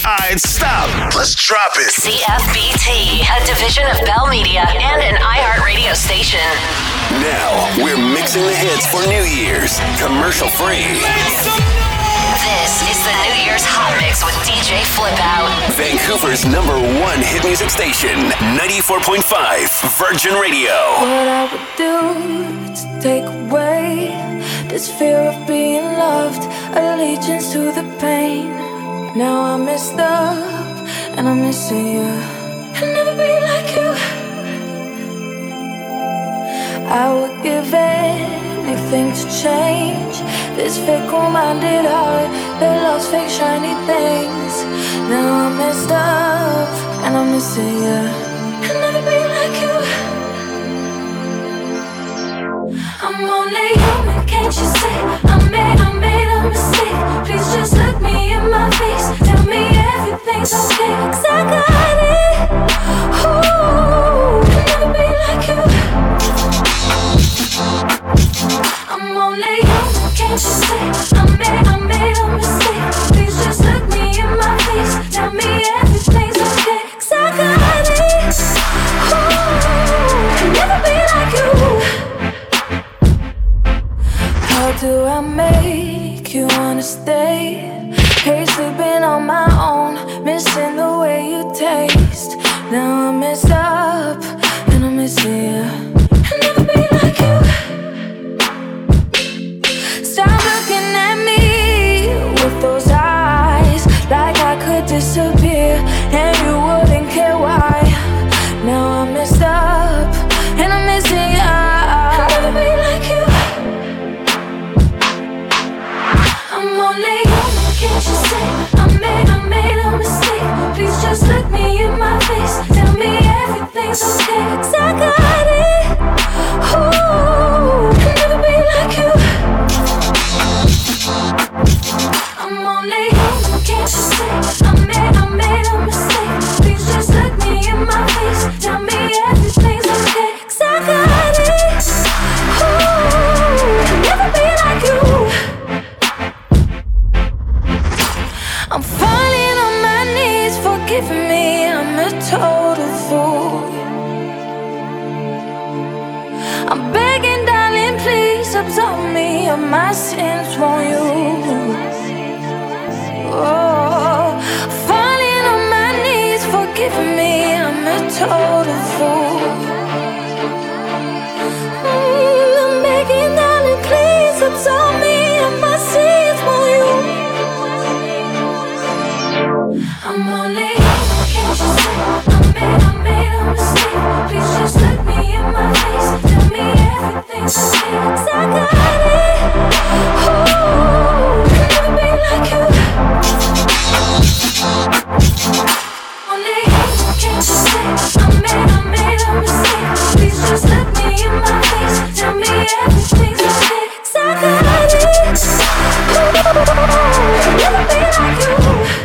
Alright, stop. Let's drop it. CFBT, a division of Bell Media and an iHeartRadio station. Now, we're mixing the hits for New Year's, commercial free. This is the New Year's Hot Mix with DJ Flip Out. Vancouver's #1 hit music station, 94.5 Virgin Radio. What I would do to take away this fear of being loved, allegiance to the pain. Now I'm messed up and I'm missing you. I'll never be like you. I would give anything to change this fickle-minded heart that loves fake shiny things. Now I'm messed up and I'm missing you. I'll never be like you. I'm only human, can't you see? I made a mistake. Please just look me in my face. Tell me everything's okay, 'cause I got it. Ooh, I'll never be like you. I'm only human, can't you see? I made a mistake. Please just look me in my face. Tell me everything's okay, 'cause I got it. Ooh, I'll never be like you. How do I make you wanna stay? Hate sleeping on my own, missing the way you taste. Now I'm messed up and I'm missing you. I'll never be like you. Stop looking at me with those eyes, like I could disappear and you wouldn't care why. Now I'm messed up and I'm missing you. I'll never be like you. I'm only human, can't you see? I made a mistake. Please just look me in my face. Tell me everything's okay, 'cause I got it. Ooh, I'll never be like you. I'm only human, can't you see? I made a mistake. Please just look me in my face. Tell me everything's okay, 'cause I got it. Ooh, I'll never be like you. I'm falling on my knees, forgive me, I'm a total fool. I'm begging, darling, please absolve me of my sins, won't you? Oh, falling on my knees, forgive me, I'm a total fool. I'm begging, darling, please absolve me of my sins, won't you? I'm only human, can't you see? I made a mistake. Please just look me in my face. Tell me everything's okay, 'cause I got it. Ooh, I'll never be like you. Only human, can't you see? I made a mistake. Please just look me in my face. Tell me everything's okay, 'cause I got it. Ooh, I'll never be like you.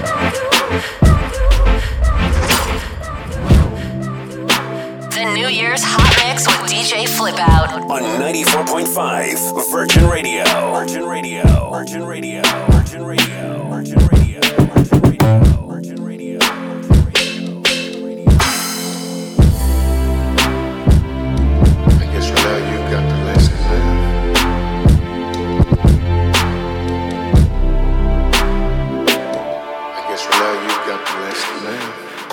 New Year's Hot Mix with DJ Flip Out On 94.5 Virgin Radio. Virgin Radio. Virgin Radio. Virgin Radio. Virgin Radio. Virgin Radio. Virgin Radio. I guess for now you've got the lesson learned. I guess for now you've got the lesson learned.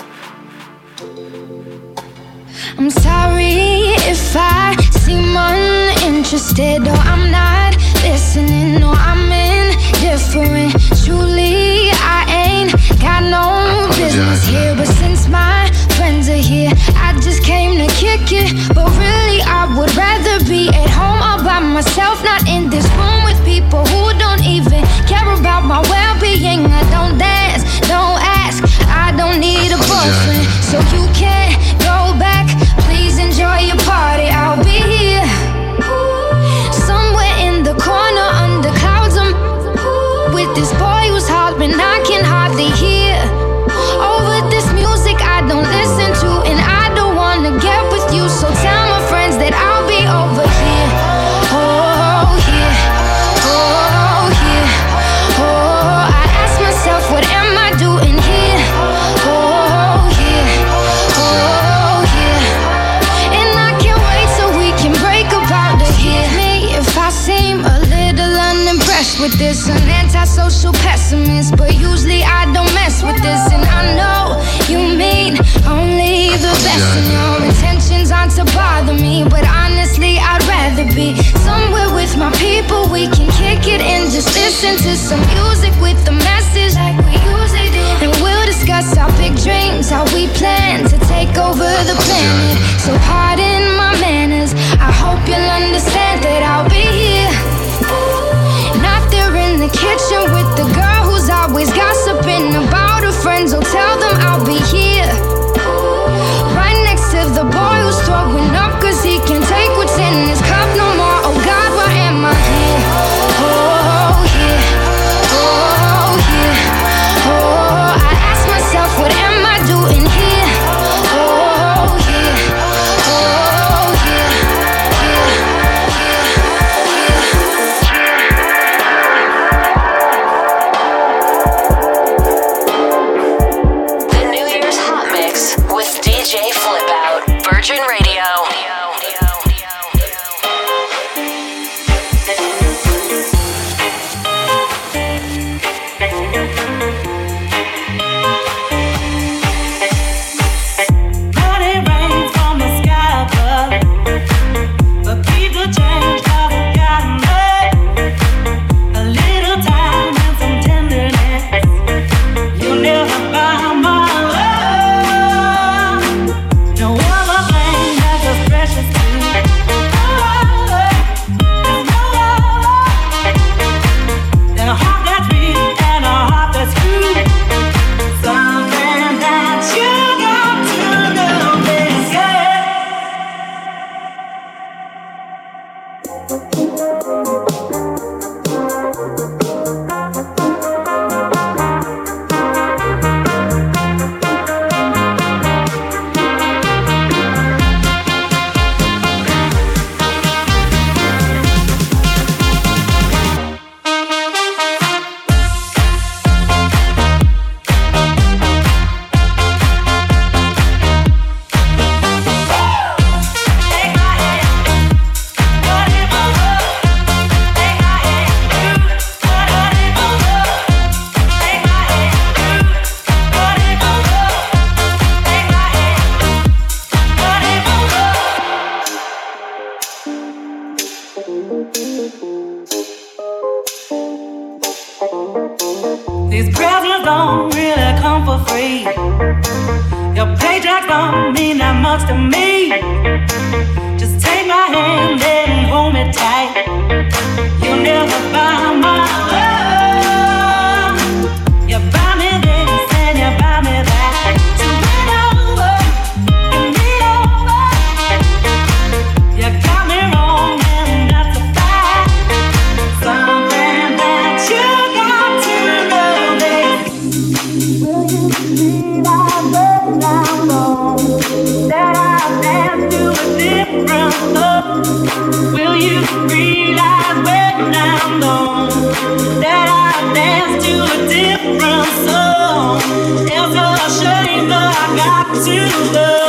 I'm sorry if I seem uninterested or I'm not listening or I'm indifferent. Truly, I ain't got no business here, but since my friends are here, I just came to kick it. But really, I would rather be at home all by myself, not in this room with people who don't even care about my well-being. I don't dance, don't ask, I don't need a boyfriend, so you can't go back. Please enjoy your party, I'll be here somewhere in the corner under clouds. I'm with this boy who's hard. Just listen to some music with the message like we usually do. And we'll discuss our big dreams, how we plan to take over the planet. So pardon my manners, I hope you'll understand that I'll be here. Not there in the kitchen with the girl who's always gossiping about her friends. Oh, tell them I'll be here. Right next to the boy who's throwing up cause he can't take what's in his cup no more. Oh God, why am I here? Oh yeah, oh yeah, oh, I ask myself, what am I doing here? Oh yeah, oh yeah, The New Year's Hot Mix with DJ Flip Out, Virgin Radio. These presents don't really come for free. Your paychecks don't mean that much to me. Just take my hand and hold me tight. You'll never buy my love. You buy me this and you buy me that. So lean over and lean over. You got me wrong and that's a fact. Something that you got to know, baby. Will you see my love now, Lord? That I dance to a different love. Will you realize when I'm gone that I dance to a different song? It's a shame, but I got to love.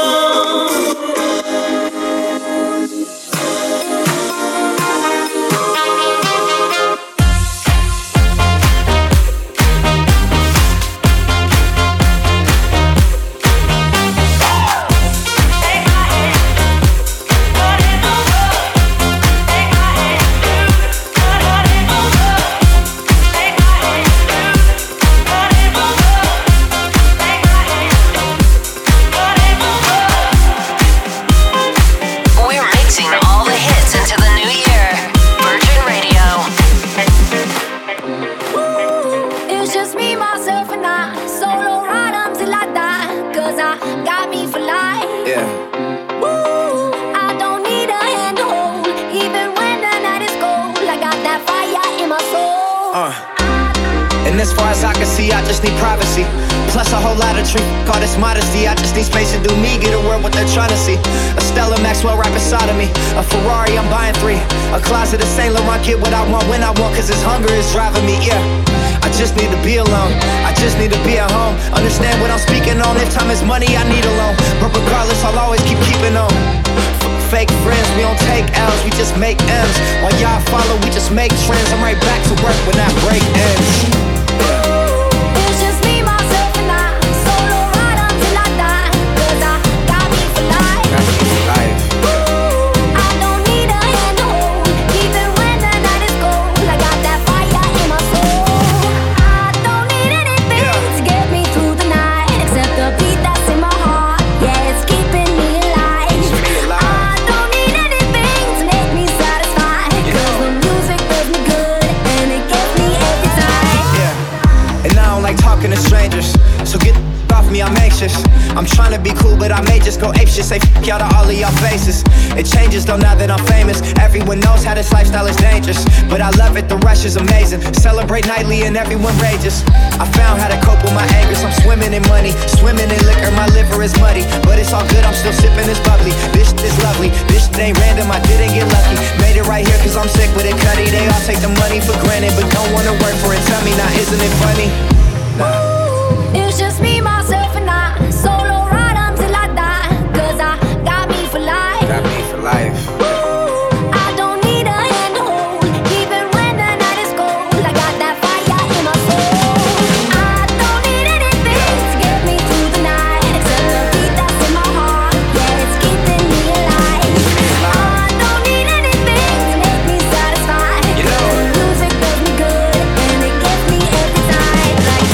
And as far as I can see, I just need privacy. Plus a whole lot of truth, call this modesty. I just need space to do me, get a word what they're trying to see. A Stella Maxwell right beside of me. A Ferrari, I'm buying 3. A closet of Saint Laurent, get what I want when I want, cause this hunger is driving me, yeah. I just need to be alone, I just need to be at home. Understand what I'm speaking on, if time is money, I need a loan. But regardless, I'll always keep keeping on. Fake friends, we don't take L's, we just make M's. While y'all follow, we just make trends. I'm right back to work when that break ends. It's just me, myself, and I. Solo ride until I die. Cause I got me for life. I don't need a hand to hold. Even when the night is cold, I got that fire to strangers. So get off me, I'm anxious. I'm trying to be cool, but I may just go apeshit. Say f*** y'all to all of y'all faces. It changes though now that I'm famous. Everyone knows how this lifestyle is dangerous, but I love it, the rush is amazing. Celebrate nightly and everyone rages. I found how to cope with my angers. I'm swimming in money, swimming in liquor. My liver is muddy, but it's all good, I'm still sipping this bubbly. This is lovely, this ain't random, I didn't get lucky. Made it right here cause I'm sick with it, cutty. They all take the money for granted, but don't wanna work for it. Tell me now, isn't it funny? Nah. It's just me, myself, and I. Solo ride until I die. Cause I got me for life. Got me for life. I don't need a hand to hold. Even when the night is cold, I got that fire in my soul. I don't need anything to get me through the night, except the beat that's in my heart. Yeah, it's keeping me alive. I don't need anything to make me satisfied. The music does me good and it gets me every time. Like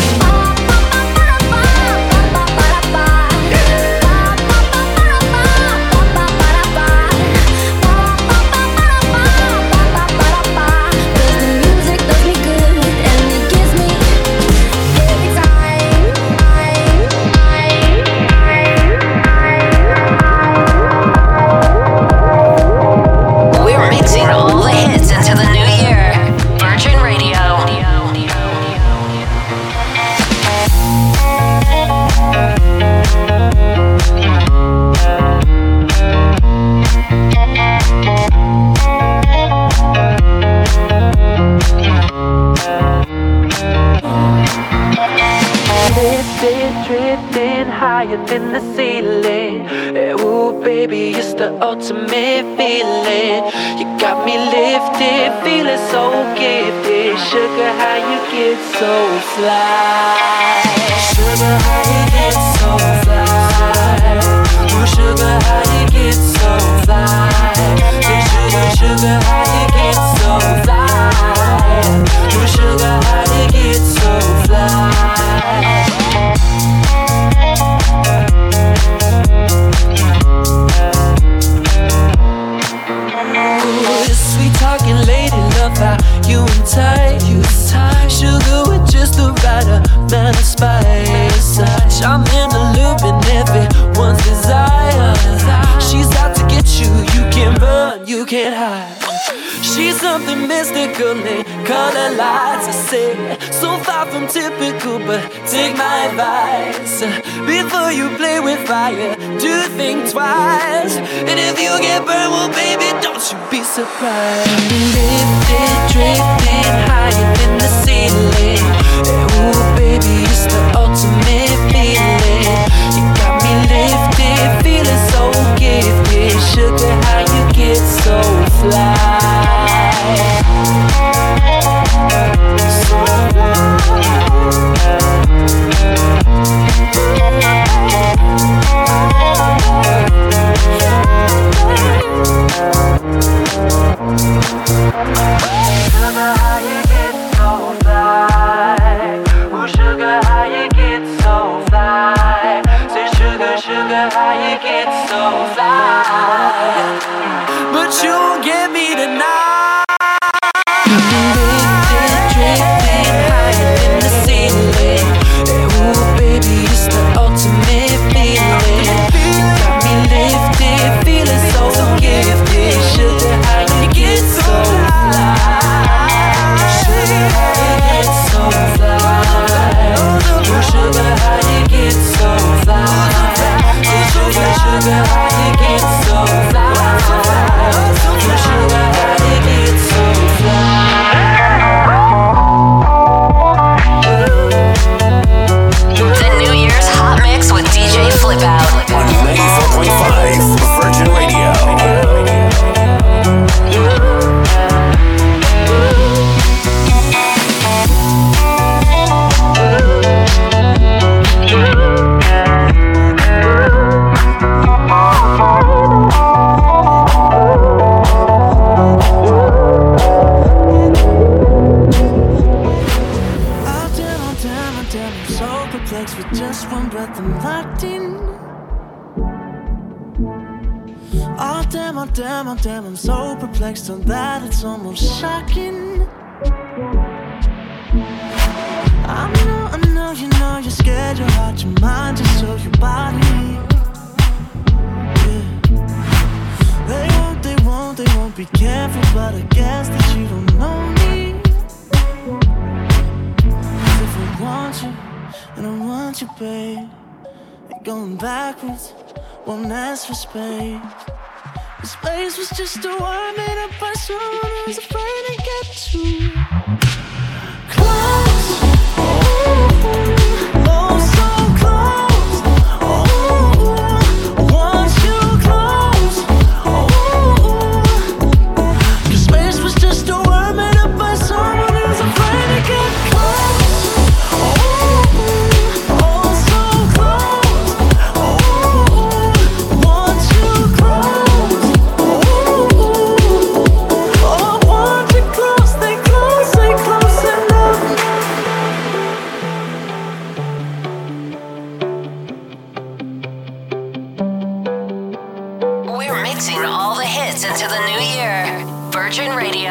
We're mixing all the hits into the new year. Virgin Radio. Lifted, drifting higher than the ceiling. Ooh, baby, it's the ultimate feeling. You got me lifted, feeling so gifted. Sugar, how you get so fly? Sugar, how you get so fly? Ooh, sugar, how you get so fly? Hey, sugar, sugar, how you get so fly? Ooh, sugar, how you get so fly? Ooh, sweet talking lady, love how you entice. Sugar with just the right amount of spice. Charming, alluring, everyone's desire. She's out to get you, you can't run, you can't hide. She's something mystical, they color lights. I say, so far from typical, but take my advice. Before you play with fire, do think twice. And if you get burned, well baby, don't you be surprised. Lifted, drifting higher than the ceiling. Ooh baby, it's the ultimate feeling. You got me lifted, feeling so gifted. Sugar, how you get so fly? So Sugar, how you get so fly? Ooh, sugar, how you get so fly? Say sugar, sugar, how you get so fly? But you won't get me tonight. Lifted, drifting higher than the ceiling. Ooh, baby, it's the ultimate feeling. You got me lifted, feeling so gifted. Sugar, how you get so fly? Sugar, how you get so fly? Ooh, sugar, how you get so fly? Sugar, sugar, how you get so fly? Ooh, sugar, how you get so fly? The New Year's Hot Mix with DJ Flip Out. On 94.5 Virgin Radio. With just one breath, I'm locked in. Oh damn, oh damn, oh damn, I'm so perplexed on that it's almost shocking. I know know you're scared, your heart, your mind just shows your body. Yeah. They won't be careful, but I guess that you don't know me. 'Cause if I want you, and I want you, babe, and going backwards won't ask for space. The space was just a word made up by someone who's afraid to get too close. Oh, so close. Oh, want you close. Oh, 'cause space was just a word made up by someone who's afraid to get close. Oh, so close. Oh, want you close. Oh, want you close. Stay close enough. We're mixing all the hits into the new year. Virgin Radio.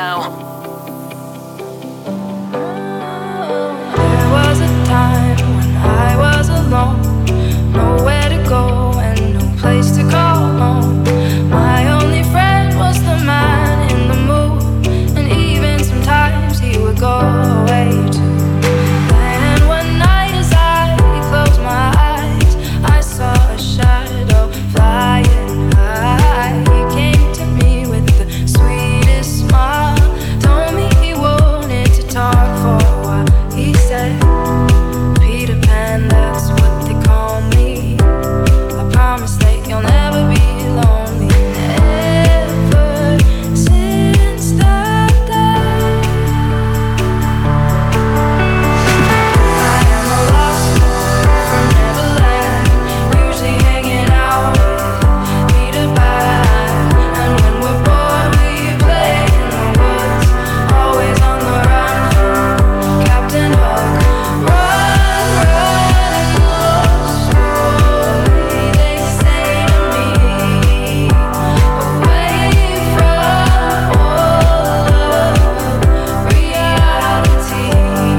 There was a time when I was alone, nowhere to go and no place to call home. My only friend was the man in the mood, and even sometimes he would go away too. And one night as I closed my eyes, I saw a shadow flying high. He came to me with the sweetest smile, told me he wanted to talk for a while. He said, Peter Pan, that's what they call me. I promise that you'll never be lonely. Ever since that day, I am a lost boy from Neverland, usually hanging out with Peter Pan. And when we're bored, we play in the woods, always on the run from Captain Hook. Run, lost boy, they say to me, away from all of reality.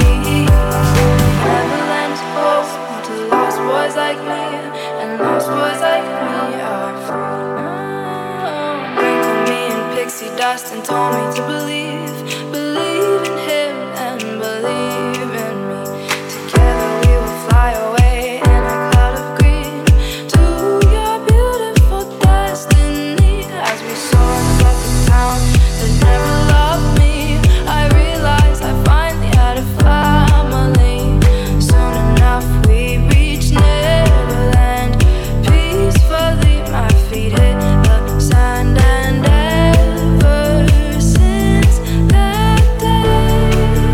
Neverland's home to lost boys like me, and lost boys like me are free. Sprinkled me in pixie dust and told me to believe in him and believe in me. Together we will fly away in a cloud of green to your beautiful destiny. As we soar above the town that never loved me, I realized I finally had a family. Soon enough we reached Neverland. Peacefully my feet hit the sand, and ever since that day,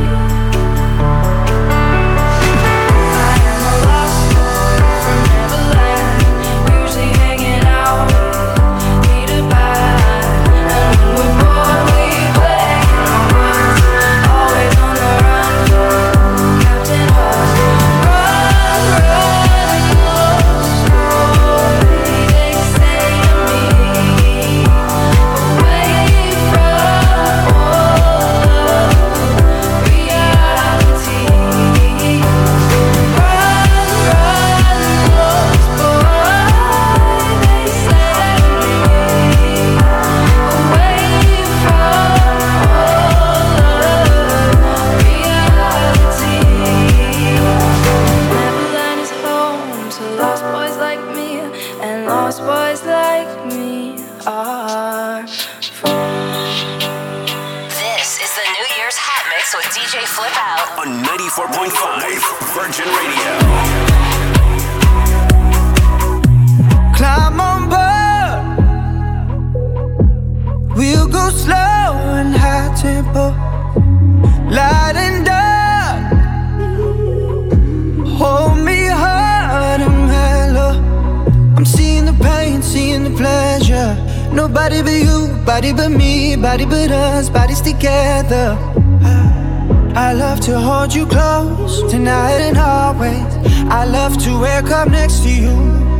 I am a lost boy from Neverland, usually hanging out with Peter Pan. And when we're bored, we play in the woods, always on the run from Captain Hook. Run, lost boy, they say to me, away from all of reality. Run, lost boy, they say to me, away from all of reality. Neverland is home to lost boys like me, and lost boys like me are free. This is the New Year's Hot Mix with DJ Flip Out. On 94.5 Virgin Radio. Climb on board. We'll go slow and high tempo, light and dark. Hold me hard and mellow. I'm seeing the pain, seeing the pleasure. Nobody but you, body but me, body but us, bodies together. I love to hold you close, tonight and always. I love to wake up next to you.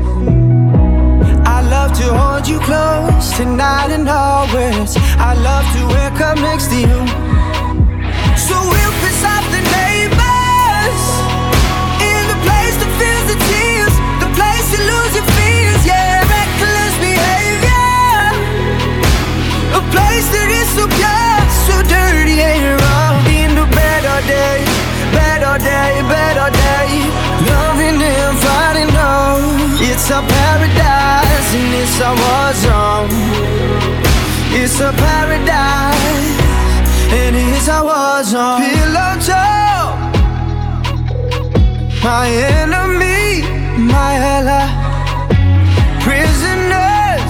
I love to hold you close, tonight and always. I love to wake up next to you. So we'll piss off the neighbors in the It's a paradise and it's a war zone. It's a paradise and it's a war zone. Pillow talk, my enemy, my ally. Prisoners,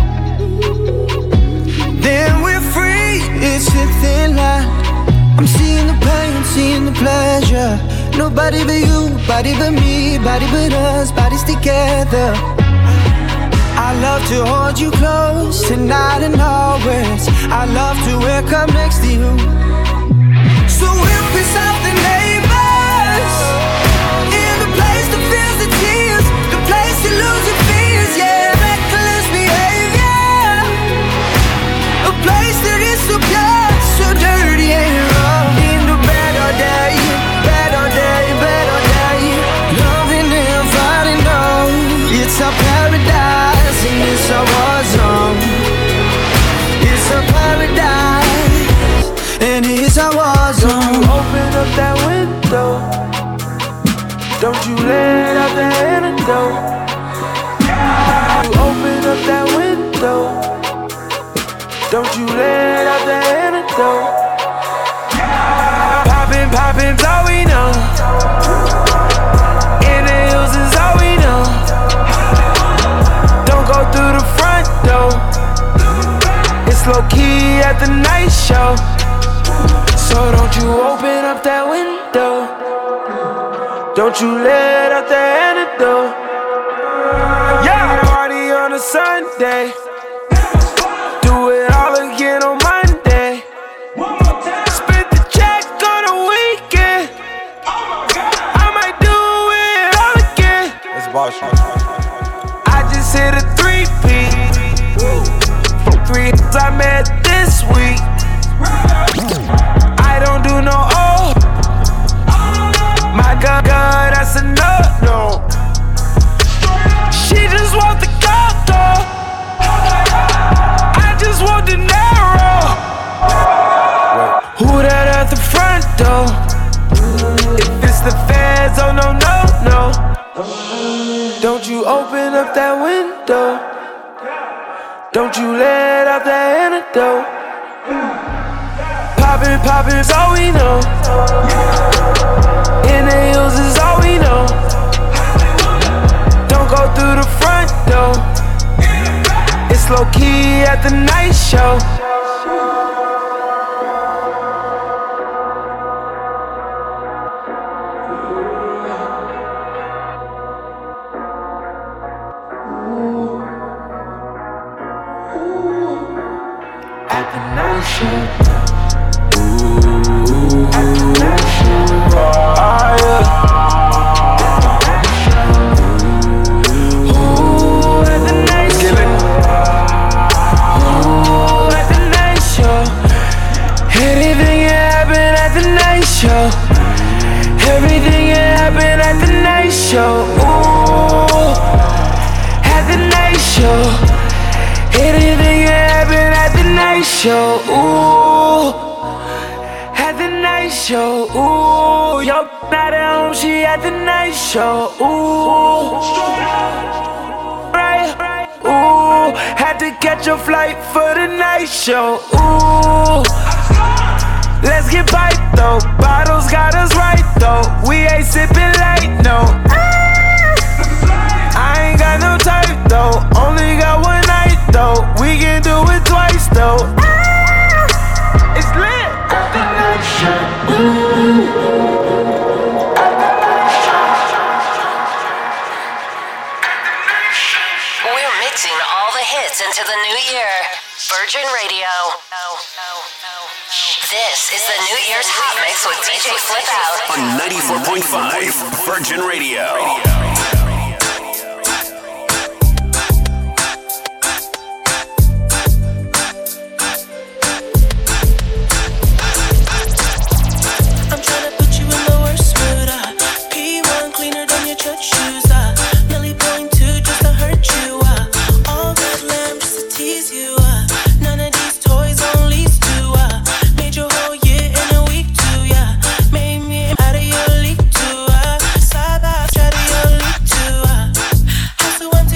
then we're free. It's a thin line. I'm seeing the pain, seeing the pleasure. Nobody but you, body but me, body but us, bodies together. I love to hold you close tonight and always. I love to wake up next to you. So we'll piss off the neighbors in the place that feels the tears, the place you lose your fears, yeah. Reckless behavior, a place that is so pure, so dirty and raw. In the better day, better day, better day. Loving and fighting, no. It's a paradise and it's a war zone. It's a paradise and it's a war zone. Open up that window. Don't you let out the antidote. Open up that window. Don't you let out the antidote. Poppin', poppin's all we know. In the hills is all we know. Don't go through the front door. It's low key at the night show. So don't you open up that window. Don't you let out the antidote. Yeah, party on a Sunday. Do it all again on Monday. Spend the check on a weekend. I might do it all again. That's boss. I just hit a 3-peat. 3 hits I met this week. I don't do no old. My God, that's a no. She just want the coco. I just want the narrow. Who that at the front door? If it's the feds, oh no. Don't you open up that window. Don't you let out the antidote. Poppin's all we know. In the hills is all we know. Don't go through the front door. It's low key at the night show. At the night show. Everything can happen at the night show. Ooh, at the night show. Anything can happen at the night show. Ooh, at the night show. Ooh, yo, not at home, she at the night show. Ooh, right. Ooh, had to catch a flight for the night show. Ooh. Let's get piped though, bottles got us right though. We ain't sipping light, no. I ain't got no type though, only got one night though. We can do it twice though. It's lit at the night show. We're mixing all the hits into the new year. Virgin Radio. This is the New Year's Hot Mix with DJ Flip Out on 94.5 Virgin Radio. I'm trying to put you in the worst mood. P1 cleaner than your church shoes. Millie point 2 just to hurt you. All that lamb just to tease you. None of these toys on lease to. Made your whole year in a week too. Yeah, made me out of your league too. Side by side of your league too. House so empty.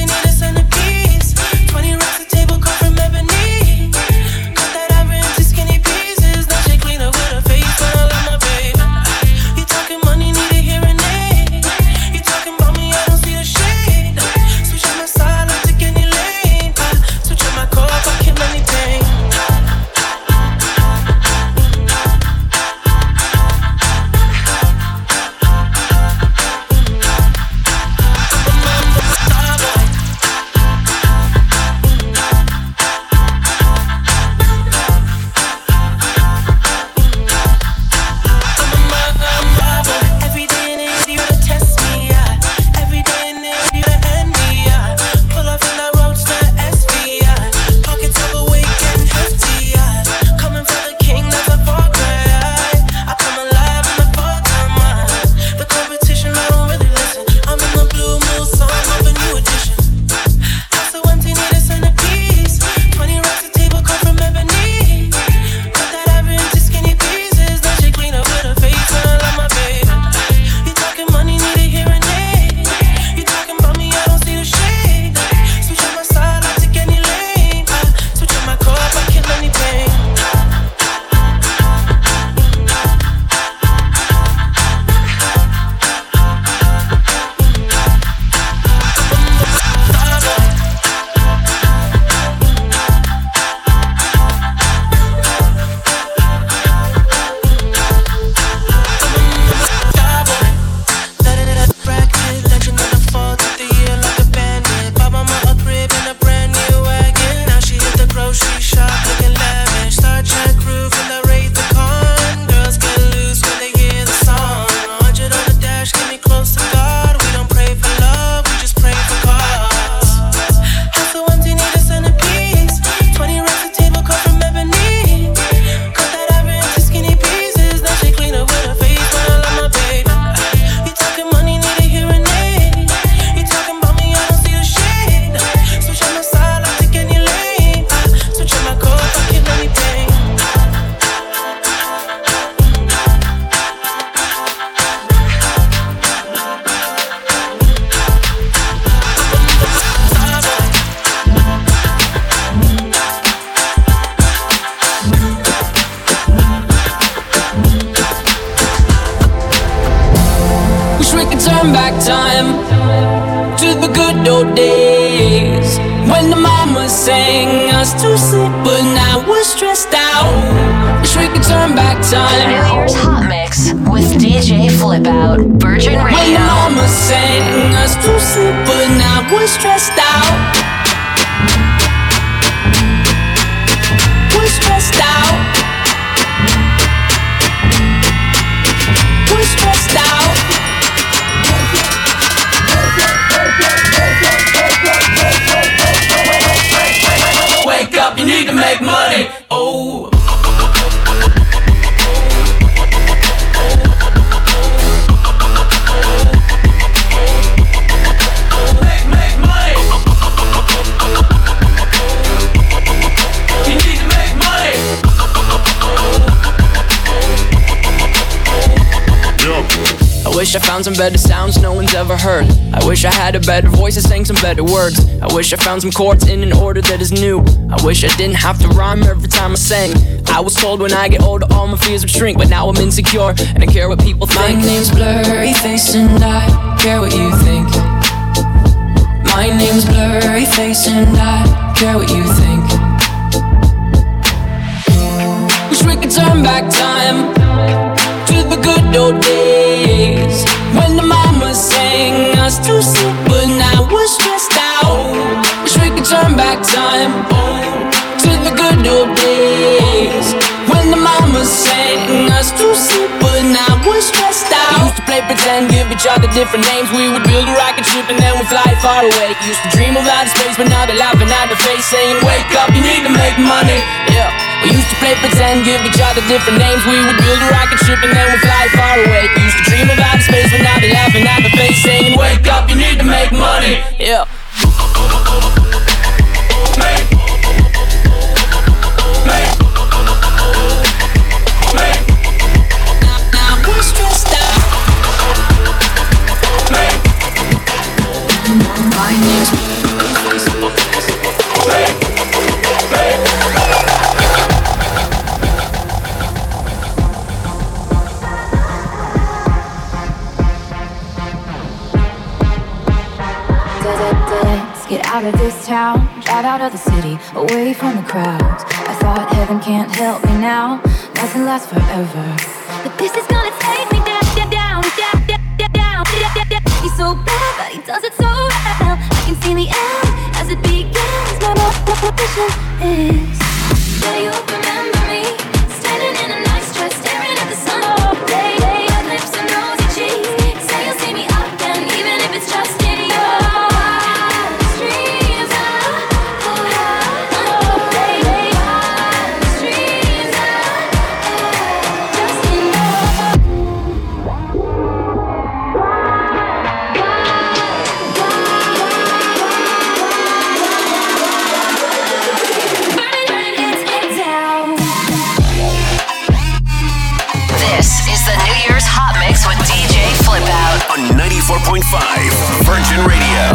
turn back time to the good old days when the mama sang us to sleep, but now we're stressed out. Wish we could turn back time. New Year's Hot Mix with DJ Flip Out, Virgin Radio. When the mama sang us to sleep, but now we're stressed out. We're stressed out. We're stressed out. Wake up, you need to make money. Oh. Make money. You need to make money. I wish I found some better sounds no one's ever heard. I wish I had a better voice that sang some better words. I wish I found some chords in an order that is new. I wish I didn't have to rhyme every time I sang. I was told when I get older all my fears would shrink, but now I'm insecure and I care what people think. My name's Blurry Face and I care what you think. My name's Blurry Face and I care what you think. Wish we could turn back time to the good old days when the mama sang us to sleep, but now we're stressed out. Wish we could turn back time to the good old days when the mama sang us to sleep, but now we're stressed out. We used to play pretend, give each other different names. We would build a rocket ship and then we'd fly far away. Used to dream of outer space, but now they're laughing at the face, saying, wake up, you need to make money. Yeah. We used to play pretend, give each other different names. We would build a rocket ship and then we'd fly far away. Used to dream of outer space, but now they're laughing at the face, saying, wake up, you need to make money. Yeah. Now we're stressed out. My name's Let's get out of this town, drive out of the city, away from the crowds. I thought heaven can't help me now, nothing lasts forever. But this is gonna take me down. He's so bad, but he does it so well. I can see the end as it begins. My motivation is that you remember me, standing in a nice dress, staring at the sun all day. Your lips and rosy cheeks, say you'll see me again, even if it's just in your dreams. Just in This is the New Year's Hot Mix with DJ Flip Out on 94.5 Virgin Radio.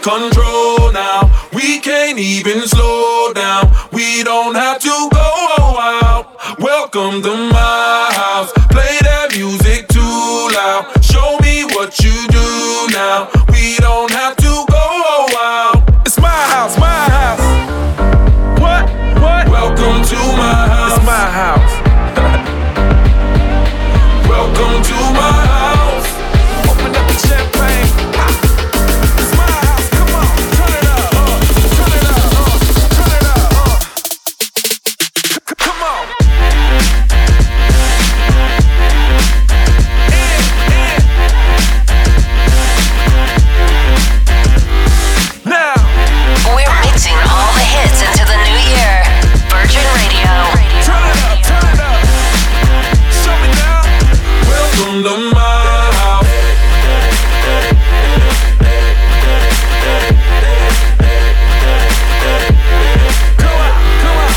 take control now. We can't even slow down. We don't have to go out. Welcome to my house. Play that music too loud. Show me what you do now. We don't have to go out. It's my house, my house. What? Welcome to my house. It's my house. Welcome to my house. Open up the champagne. It's my house. Come on, turn it up. Turn it up. Turn it up. Come on. Now we're mixing all the hits into the new year. Virgin Radio. Turn it up. Turn it up. Show me now. Welcome to my house. Come on, come on.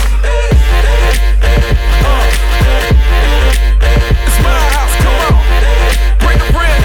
It's my house, come on. Bring a friend.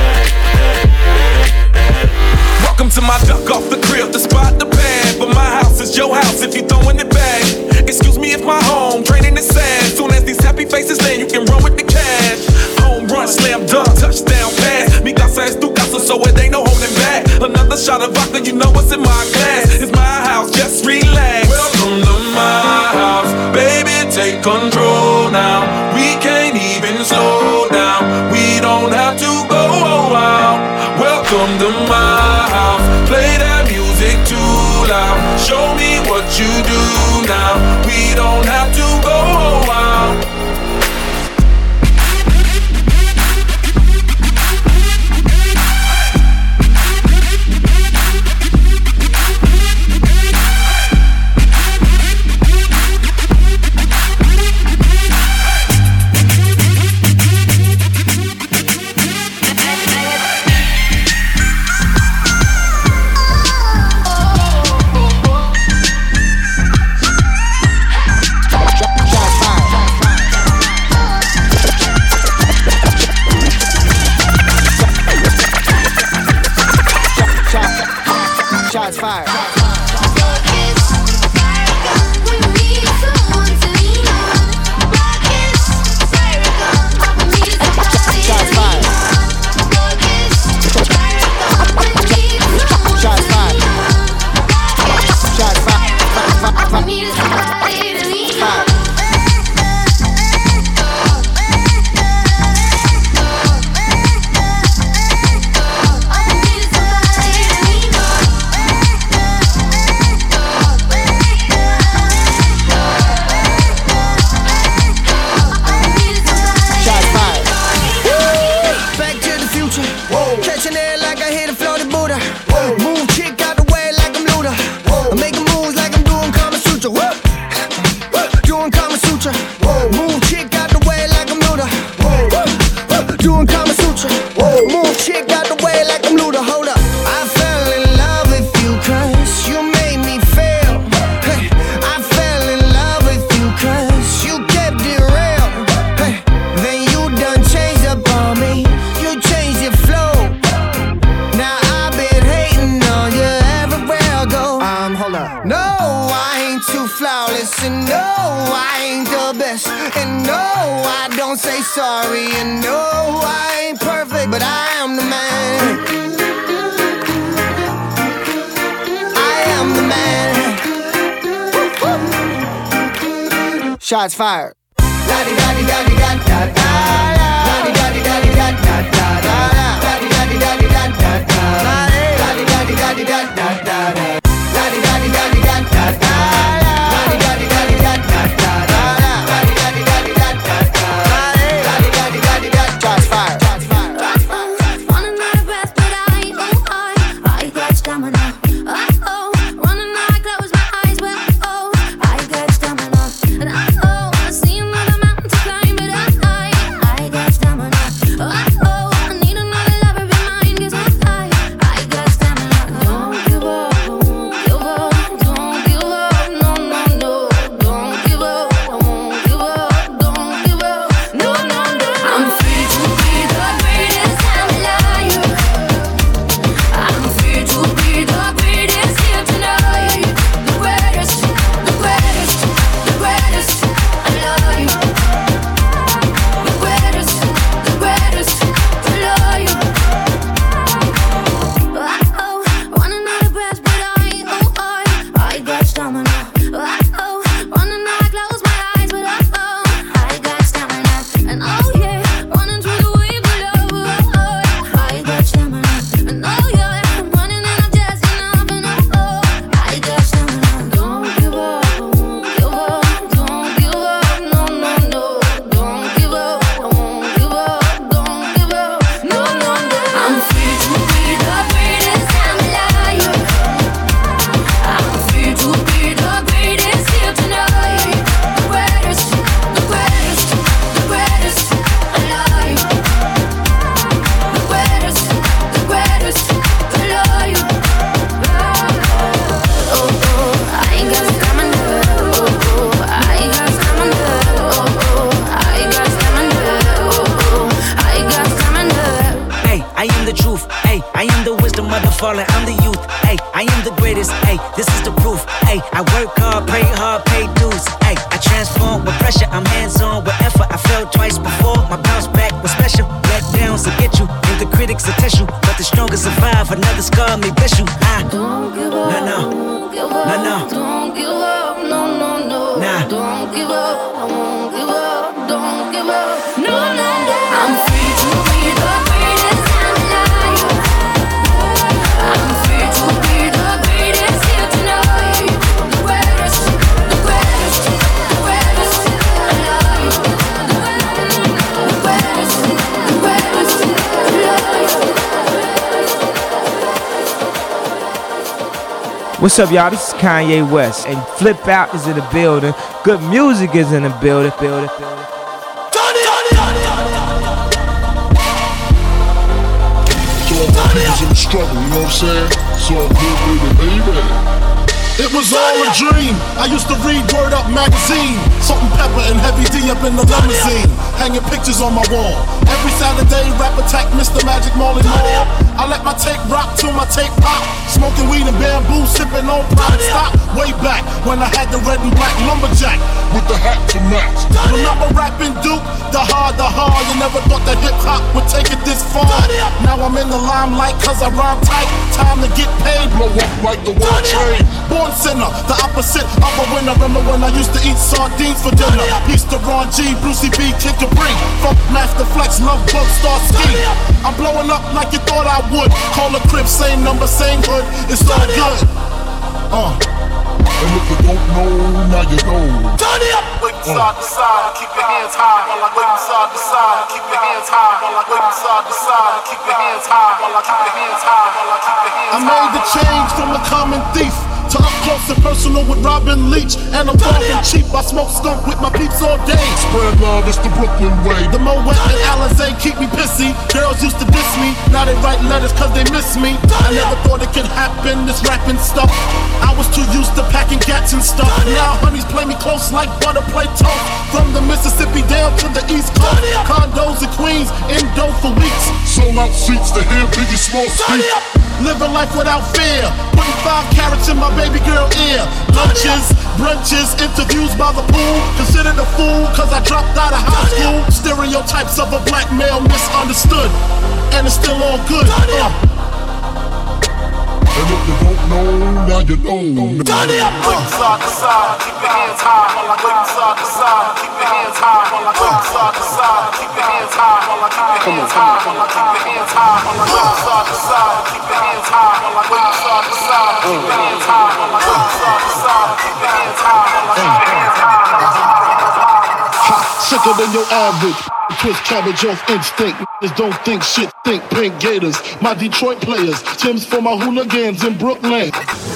Welcome to my duck off the crib, the spot, the pad. But my house is your house if you throwing it back. Excuse me if my home training is sad. Soon as these happy faces land, you can run with the cash. Home run, slam dunk, touchdown pass. Mi casa es tu casa, so it ain't no holding back. Another shot of vodka, you know what's in my glass. It's my house, just relax. Welcome to my house, baby, take control now. We can't even slow down. We don't have to go out. Welcome to my house. Play that music too loud. Show me what you do now. We don't have to go out. Shots fired. Sorry, and no, I ain't perfect, but I am the man. I am the man. Shots fired. I calling, I'm the youth. Ay, I am the greatest. Ay, this is the proof. Ay, I work hard, pray hard, pay dues. Ay, I transform with pressure, I'm hands-on with effort. I failed twice before, my bounce back was special. Let downs will get you, and the critics will test you. But the strongest survive, another scar may bless you. Don't give up, don't give up, don't give up, no, no, no. Nah. Don't give up, I won't give up, don't give up, no, no, no. I'm free to be the greatest I'm alive. I'm free to be the greatest here tonight. The greatest, the greatest, the greatest alive. The greatest, the greatest alive. What's up, y'all? This is Kanye West, and Flip Out is in the building. Good music is in the building. People's in the struggle, you know what I'm saying? So good, baby. It was all a dream. I used to read Word Up magazine. Salt and Pepper and Heavy D up in the limousine. Hanging pictures on my wall. Every Saturday, Rap Attack, Mr. Magic Molly Mall. I let my tape rock till my tape pop. Smoking weed and bamboo, sipping on private stock. Way back when I had the red and black lumberjack with the hat to match. Remember rapping Duke? The hard. You never thought that hip hop would take it this far. Now I'm in the limelight cause I rhyme tight. Time to get paid, blow up like the world trade. Born sinner, the opposite of a winner. Remember when I used to eat sardines for dinner? Peace to Ron G, Brucey B, Kid Capri, Funk Master Flex, Love Bug, Star Ski. I'm blowing up like you thought I would. Call a crib, same number, same hood. It's all good. And if you don't know, now you know. Turn it up! Wave from side to side, keep your hands high. While I wave from side to side, keep your hands high. While I wave from side to side, keep your hands high. While I keep your hands high. While I keep your hands high. I made the change from a common thief to up close and personal with Robin Leach. And I'm talking cheap, I smoke skunk with my peeps all day. Spread love, it's the Brooklyn way. The Moet and Alizé keep me pissy. Girls used to diss me, now they write letters cause they miss me. I never thought it could happen, this rapping stuff. I was too used to packing gats and stuff. Now honeys play me close like butter play toast. From the Mississippi down to the East Coast. Condos in Queens, indo for weeks. Sold out seats to hear Biggie Small speak. Living life without fear, putting 5 carats in my baby girl ear. Lunches, brunches, interviews by the pool. Considered a fool cause I dropped out of high school. Stereotypes of a black male misunderstood. And it's still all good. And if you don't know, now you know. Turn it up! Wave from side to side, keep your hands high. While I wave from side to side, keep your hands high. While I wave from side to side, keep your hands high. While I keep your hands high. While I keep your hands high. While I wave from side to side, keep your hands high. While I wave from side to side, keep your hands high. While I wave from side to side, keep your hands high. While I keep your hands high. Sicker than your average. Twist cabbage off instinct. Niggas don't think shit, think pink gators. My Detroit players, Tim's for my hooligans in Brooklyn.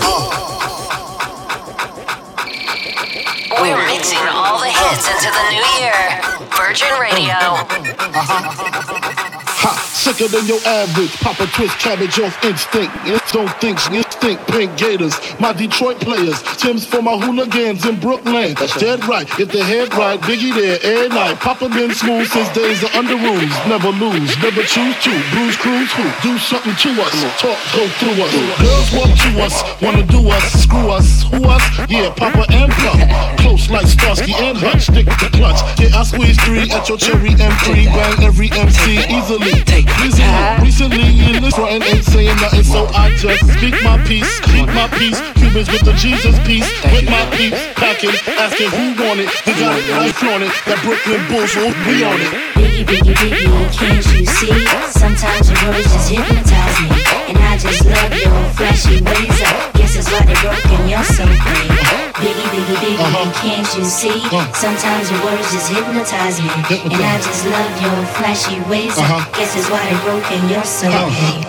We're mixing all the hits into the new year. Virgin Radio. Sicker than your average. Papa twist cabbage off instinct. Don't think shit, think pink gators. My Detroit players, Tim's for my hooligans in Brooklyn. That's dead right. If the head right, Biggie there every night. Papa been smooth since days of under rules. Never lose, never choose to. Bruise, cruise, who? Do something to us. Talk, go through us. Girls want to us, wanna do us, screw us. Who us? Yeah, Papa and Pup. Close like Starsky and Hutch. Stick to clutch. Yeah, I squeeze 3 at your cherry M3. Bang every MC easily. Recently, you listen frontin' ain't saying nothing, so I just speak my peace, keep my peace. Cubans with the Jesus piece, with my peeps packing, asking who want it. We got it, I flaunt it. That Brooklyn Bulls, we on it. Biggie, biggie, biggie, can't you see? Sometimes your words just hypnotize me, and I just love your flashy ways. I guess that's why they broke and you're so great. Biggie, biggie, biggie, can't you see? Sometimes your words just hypnotize me, and I just love your flashy ways. I guess that's why they broke and you're so great.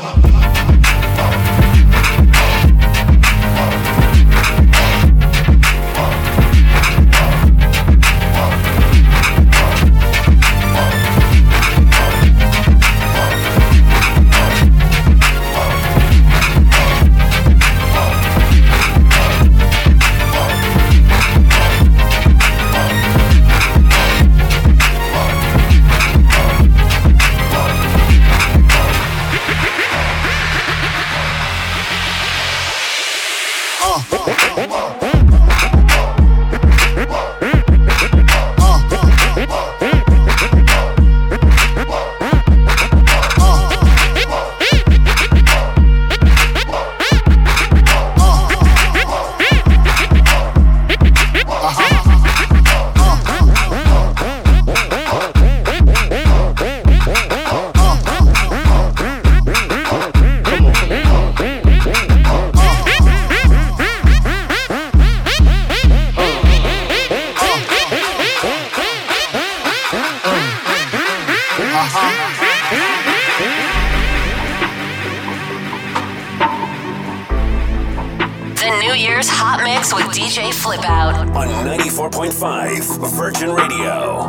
The New Year's Hot Mix with DJ Flip Out on 94.5 Virgin Radio.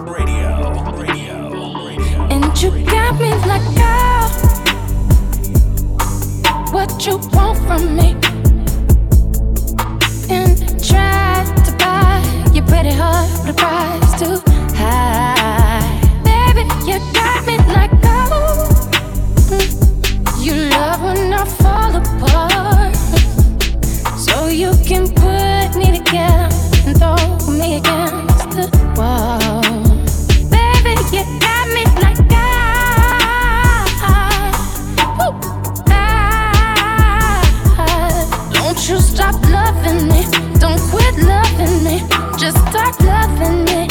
And you got me like, girl, what you want from me? And I tried to buy your pretty heart, but the price too high. Baby, you got me like, oh, you love when I fall apart, so you can put me together and throw me against the wall. Baby, you got me like, don't you stop loving me, don't quit loving me, just start loving me.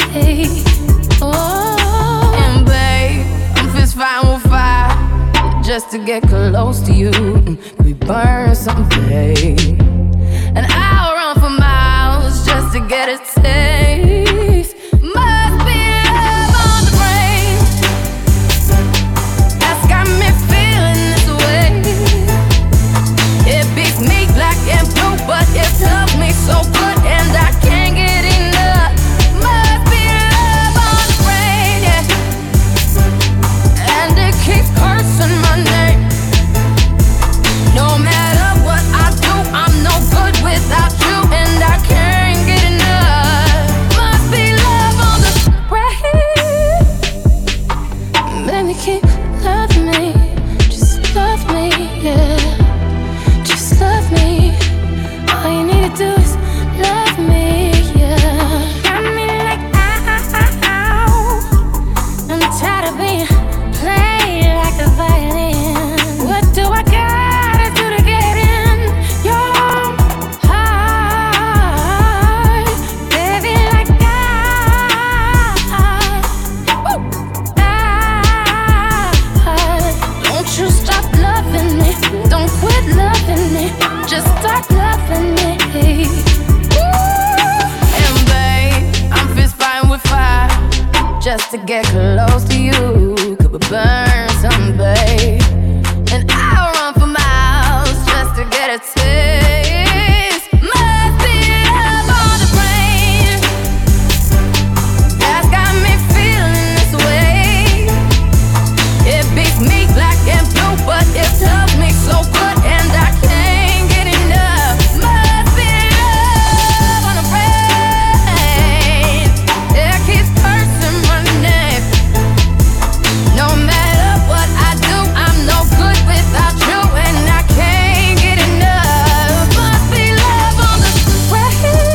Oh, and babe, I'm fist fighting with fire just to get close to you. We burn something, and I'll run for miles just to get a taste. Must be love on the brain that's got me feeling this way. It beats me black and blue, but it loves me so good, and I can't get enough. Must be love on the brain, yeah. And it keeps cursing my name. No matter what I do, I'm no good without you, and I can't get enough. Must be love on the brain. Baby, keep loving me, just love me, yeah. Just love me. All you need to do is love me, yeah. Got me like, ow. I'm tired of being played like a violin. What do I gotta do to get in your heart? Baby, like, don't you stop loving me, don't quit loving me, just start loving me. And babe, I'm fist fighting with fire just to get close to you. Could we burn some, babe? And I'll run for miles just to get a taste. Must be love on the brain that's got me feeling this way. It beats me black and blue, but it loves me so good, and I can't get enough. Must be love on the brain. It keeps cursing my name. No matter what I do, I'm no good without you, and I can't get enough. Must be love on the brain.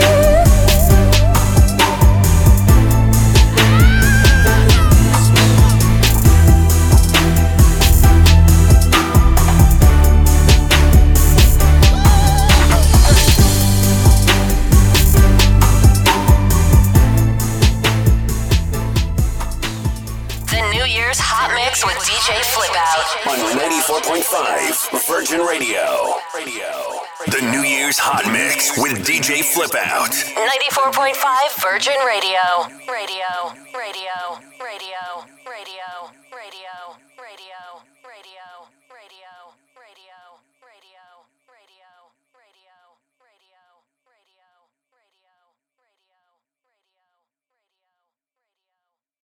The New Year's Hot Mix with DJ Flip Out on 94.5 Virgin Radio. The New Year's Hot Mix with DJ Flip Out. 94.5 Virgin Radio. Radio.